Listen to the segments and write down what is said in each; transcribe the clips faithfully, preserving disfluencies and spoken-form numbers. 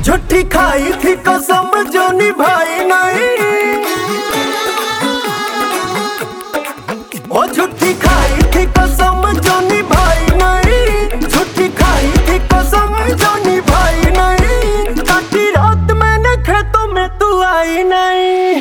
झूठी खाई थी कसम जो निभाई नहीं, ओ झूठी खाई थी कसम जो निभाई नहीं, झूठी खाई थी कसम जो निभाई नहीं। काटी रात मैंने खेतों में तू आई नहीं,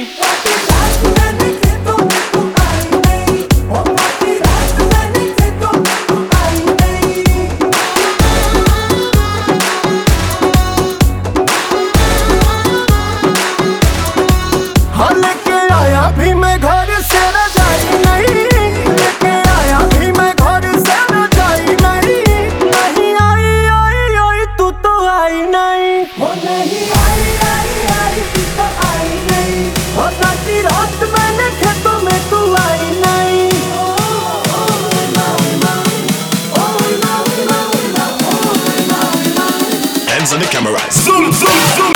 लेके आया भी मैं घर से रजाई नहीं, लेके आया भी मैं घर से रजाई नहीं। नहीं आई आई आई तू तो आई नहीं, वो नहीं आई आई आई तू तो आई नहीं। वो काटी रात मैंने खेतों में तू आई नहीं। Hands on the camera, zoom zoom zoom.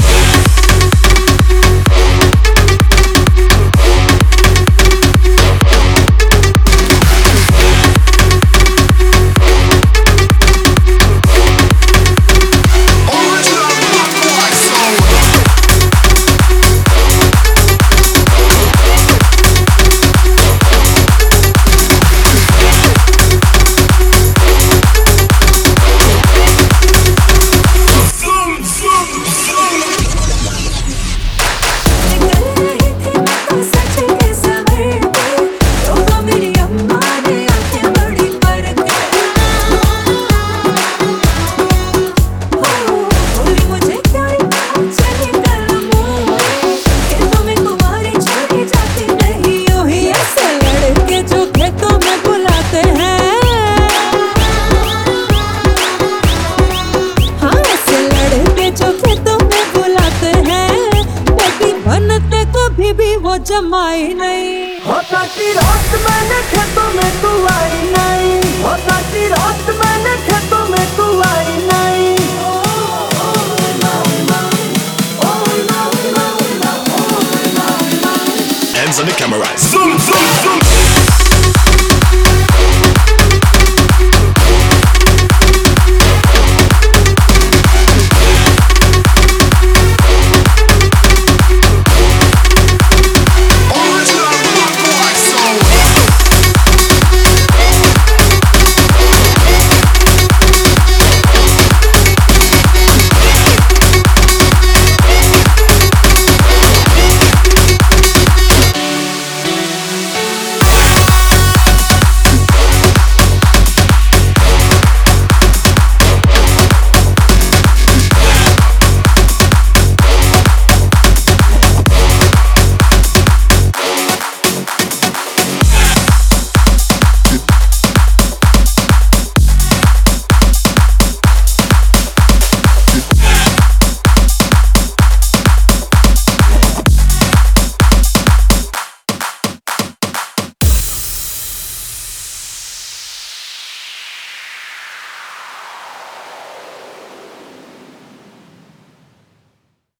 वो जमाई नहीं, हो काटी रात मैंने खेतों में तू आई नहीं, हो काटी रात मैंने खेतों में तू आई नहीं। Hands on the camera, zoom